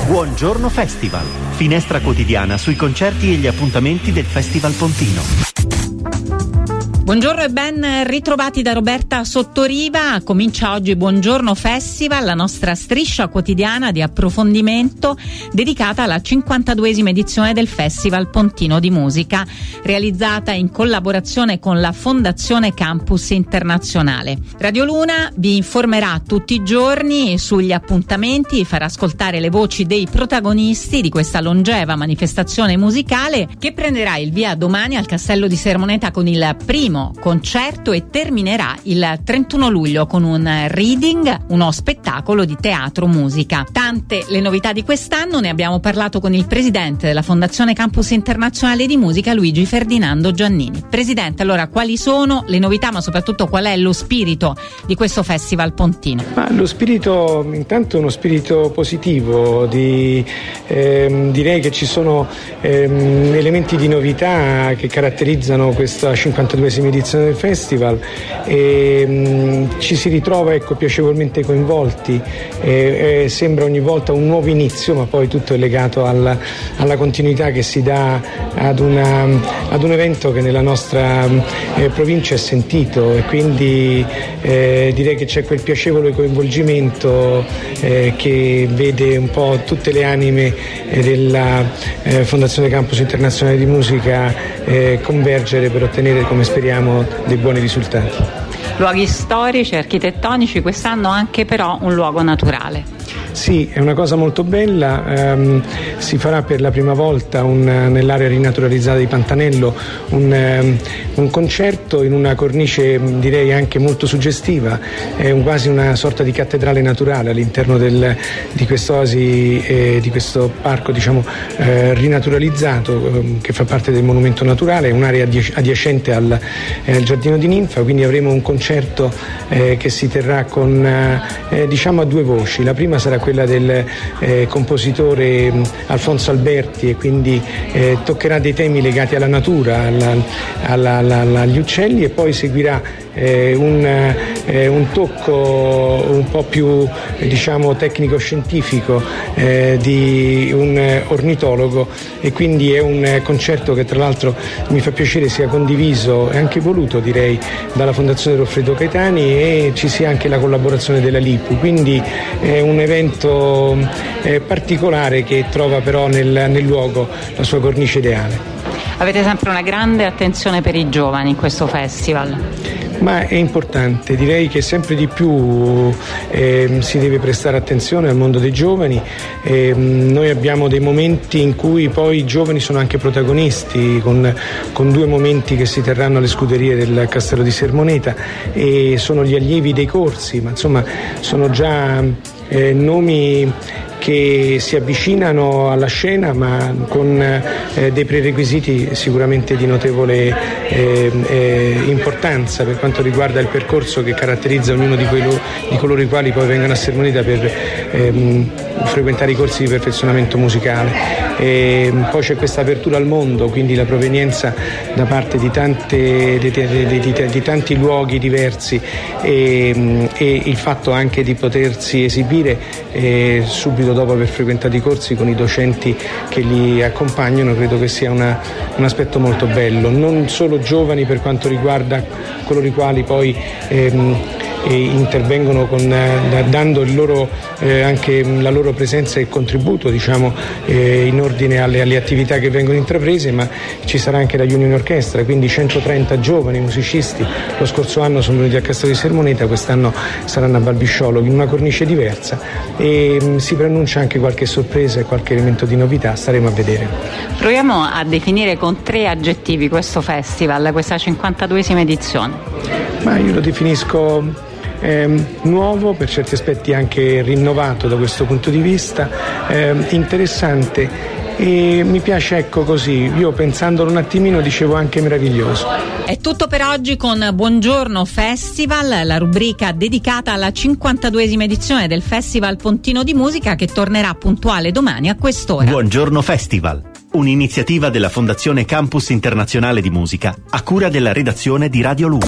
Buongiorno Festival, finestra quotidiana sui concerti e gli appuntamenti del Festival Pontino. Buongiorno e ben ritrovati da Roberta Sottoriva. Comincia oggi Buongiorno Festival, la nostra striscia quotidiana di approfondimento dedicata alla 52esima edizione del Festival Pontino di Musica, realizzata in collaborazione con la Fondazione Campus Internazionale. Radio Luna vi informerà tutti i giorni sugli appuntamenti e farà ascoltare le voci dei protagonisti di questa longeva manifestazione musicale che prenderà il via domani al Castello di Sermoneta con il primo concerto e terminerà il 31 luglio con un reading, uno spettacolo di teatro musica. Tante le novità di quest'anno, ne abbiamo parlato con il presidente della Fondazione Campus Internazionale di Musica, Luigi Ferdinando Giannini. Presidente, allora quali sono le novità, ma soprattutto qual è lo spirito di questo Festival Pontino? Ma lo spirito, intanto uno spirito positivo, direi che ci sono elementi di novità che caratterizzano questa 52esima edizione del festival e ci si ritrova piacevolmente coinvolti, sembra ogni volta un nuovo inizio, ma poi tutto è legato alla continuità che si dà ad un evento che nella nostra provincia è sentito, e quindi direi che c'è quel piacevole coinvolgimento che vede un po' tutte le anime della Fondazione Campus Internazionale di Musica convergere per ottenere, come speriamo, dei buoni risultati. Luoghi storici, architettonici, quest'anno anche però un luogo naturale. Sì, è una cosa molto bella, si farà per la prima volta nell'area rinaturalizzata di Pantanello un concerto in una cornice direi anche molto suggestiva, è quasi una sorta di cattedrale naturale all'interno di quest'oasi, di questo parco rinaturalizzato che fa parte del monumento naturale, è un'area adiacente al giardino di ninfa, quindi avremo un concerto che si terrà con a due voci. La prima sarà quella del compositore Alfonso Alberti, e quindi toccherà dei temi legati alla natura, agli uccelli, e poi seguirà un tocco un po' più tecnico-scientifico di un ornitologo, e quindi è un concerto che tra l'altro mi fa piacere sia condiviso e anche voluto, direi, dalla Fondazione Goffredo Caetani, e ci sia anche la collaborazione della LIPU, quindi è un evento particolare che trova però nel luogo la sua cornice ideale. Avete sempre una grande attenzione per i giovani in questo festival? Ma è importante, direi che sempre di più si deve prestare attenzione al mondo dei giovani. Noi abbiamo dei momenti in cui poi i giovani sono anche protagonisti, con due momenti che si terranno alle scuderie del Castello di Sermoneta, e sono gli allievi dei corsi, ma insomma sono già nomi che si avvicinano alla scena, ma con dei prerequisiti sicuramente di notevole importanza per quanto riguarda il percorso che caratterizza ognuno di coloro i quali poi vengono a Sermoneta per frequentare i corsi di perfezionamento musicale. Poi c'è questa apertura al mondo, quindi la provenienza da parte di tanti luoghi diversi, e il fatto anche di potersi esibire subito dopo aver frequentato i corsi con i docenti che li accompagnano, credo che sia un aspetto molto bello, non solo giovani per quanto riguarda coloro i quali poi intervengono dando il loro, anche la loro presenza e contributo in ordine alle attività che vengono intraprese, ma ci sarà anche la Union Orchestra, quindi 130 giovani musicisti. Lo scorso anno sono venuti a Castello di Sermoneta, quest'anno saranno a Balbisciolo in una cornice diversa, e si preannuncia anche qualche sorpresa e qualche elemento di novità, staremo a vedere. Proviamo a definire con 3 aggettivi questo festival, questa 52esima edizione. Ma io lo definisco nuovo, per certi aspetti anche rinnovato da questo punto di vista, interessante, e mi piace così, io pensandolo un attimino dicevo anche meraviglioso. È tutto per oggi con Buongiorno Festival, la rubrica dedicata alla 52esima edizione del Festival Pontino di Musica, che tornerà puntuale domani a quest'ora. Buongiorno Festival, un'iniziativa della Fondazione Campus Internazionale di Musica a cura della redazione di Radio Luna.